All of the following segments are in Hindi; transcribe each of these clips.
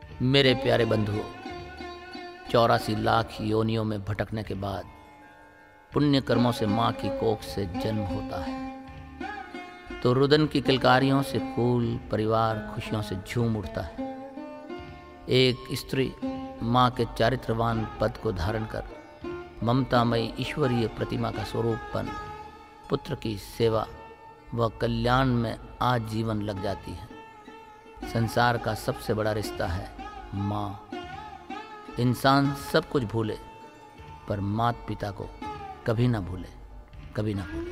मेरे प्यारे बंधुओं, 84 लाख योनियों में भटकने के बाद पुण्य कर्मों से माँ की कोख से जन्म होता है तो रुदन की किलकारियों से कुल परिवार खुशियों से झूम उठता है। एक स्त्री माँ के चारित्रवान पद को धारण कर ममतामयी ईश्वरीय प्रतिमा का स्वरूप बन पुत्र की सेवा व कल्याण में आजीवन लग जाती है। संसार का सबसे बड़ा रिश्ता है माँ। इंसान सब कुछ भूले पर माता पिता को कभी ना भूले, कभी ना भूले।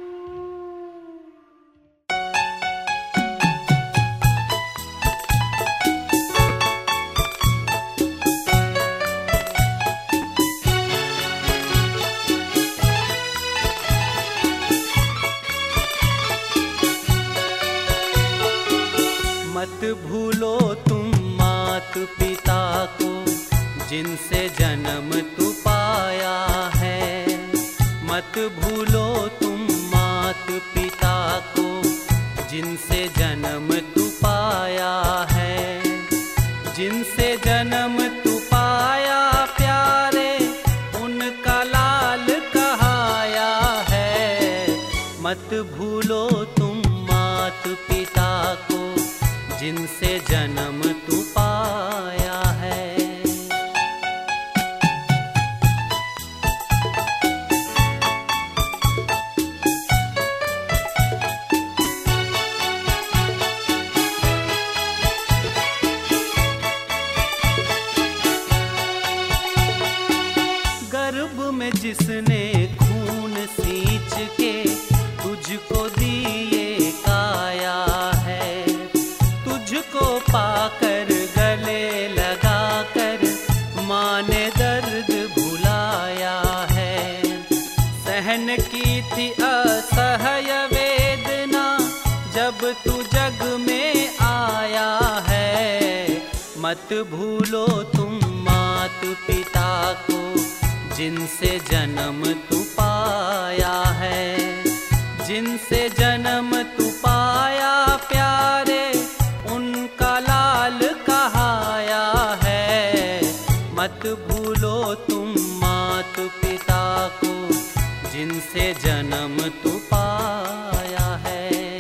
मत भूलो तुम मात पिता को जिनसे जन्म तू पाया है। मत भूलो तुम मात पिता को जिनसे जन्म तू पाया है। जिनसे जन्म तू पाया प्यारे उनका लाल कहाया है। मत भूलो तुम मात पिता को जिनसे जन्म तू पाया है। गर्भ में जिसने खून सींच के तुझको दिए काया है। तुझको पाकर गले लगाकर माँ ने दर्द भुलाया है। सहन की थी असह्य वेदना जब तू जग में आया है। मत भूलो तुम मात पिता को जिनसे जन्म तू पाया है। जिनसे जन्म तू पाया प्यारे उनका लाल कहाया है। मत भूलो तुम मात पिता को जिनसे जन्म तू पाया है।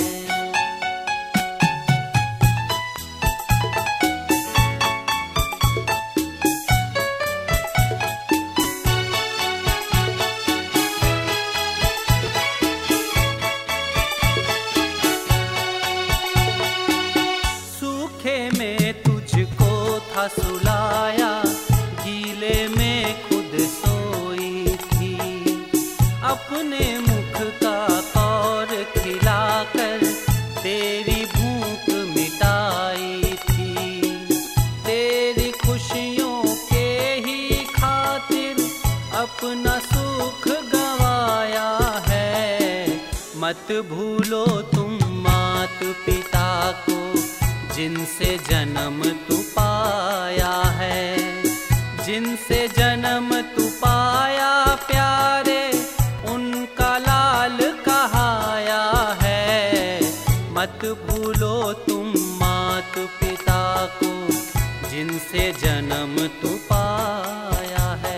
सुलाया गीले में खुद सोई थी। अपने मुख का कौर खिलाकर तेरी भूख मिटाई थी। तेरी खुशियों के ही खातिर अपना सुख गंवाया है। मत भूलो तुम मात पिता को जिनसे जन्म तू पाया है। जिनसे जन्म तू पाया प्यारे उनका लाल कहाया है। मत भूलो तुम मात पिता को जिनसे जन्म तू पाया है।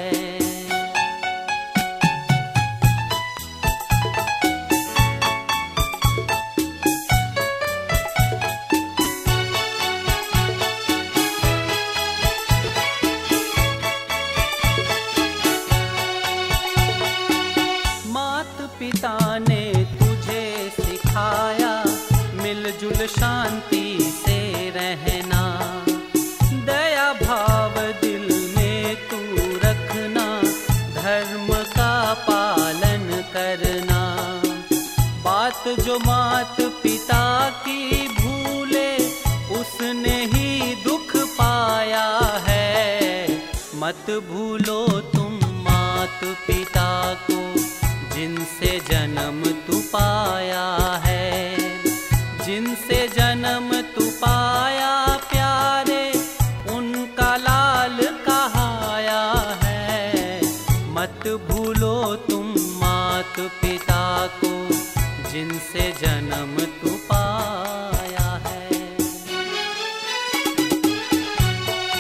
पिता ने तुझे सिखाया मिलजुल शांति से रहना। दया भाव दिल में तू रखना, धर्म का पालन करना। बात जो मात पिता की भूले उसने ही दुख पाया है। मत भूलो तुम मात पिता को जिनसे जन्म तू पाया है। जिनसे जन्म तू पाया प्यारे उनका लाल कहाया है। मत भूलो तुम मात पिता को जिनसे जन्म तू पाया है।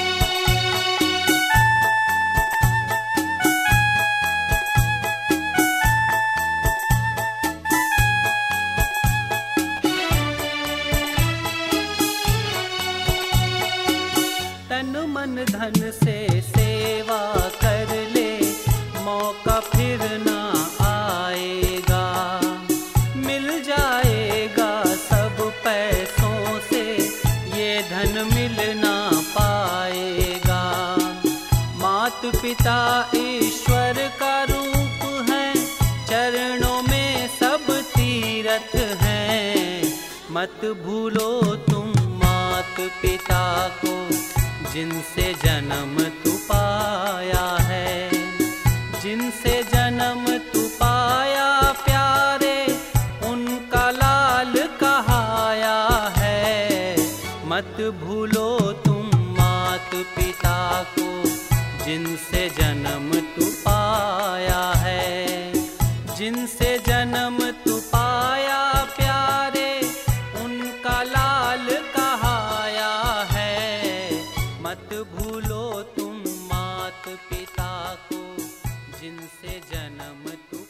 तन मन धन से सेवा कर ले, मौका फिर ना आएगा। मिल जाएगा सब पैसों से, ये धन मिल ना पाएगा। मात पिता ईश्वर का रूप है, चरणों में सब तीरथ हैं। मत भूलो तुम मात पिता को, जिनसे जन्म तू पाया है। जिनसे जन्म तू पाया प्यारे, उनका लाल कहाया है। मत भूलो तुम मात पिता को, जिनसे जन्म तू पाया है। जिनसे जन्म तू पाया प्यारे, उनका लाल कहाया है। मत भूलो तुम मात पिता को, जिनसे जन्म तू